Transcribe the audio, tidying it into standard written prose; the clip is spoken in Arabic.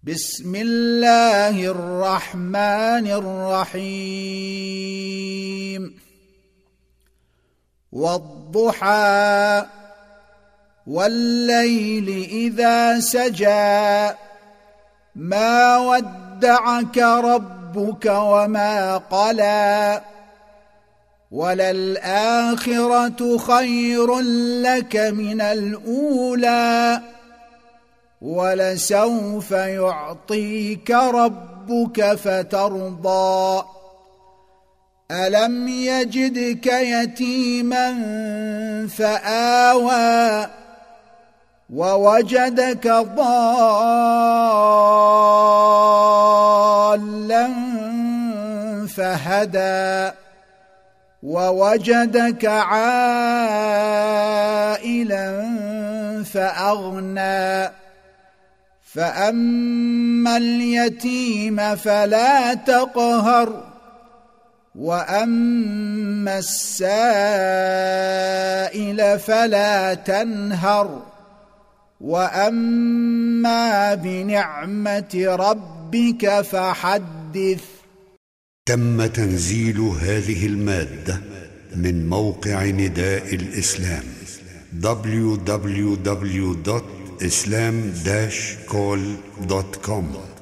بسم الله الرحمن الرحيم. والضحى والليل إذا سجى ما ودعك ربك وما قلى وللآخرة خير لك من الأولى ولسوف يعطيك ربك فترضى ألم يجدك يتيما فآوى ووجدك ضالا فهدى ووجدك عائلا فأغنى فأما اليتيم فلا تقهر وأما السائل فلا تنهر وأما بنعمة ربك فحدث. تم تنزيل هذه المادة من موقع نداء الإسلام www.islam-call.com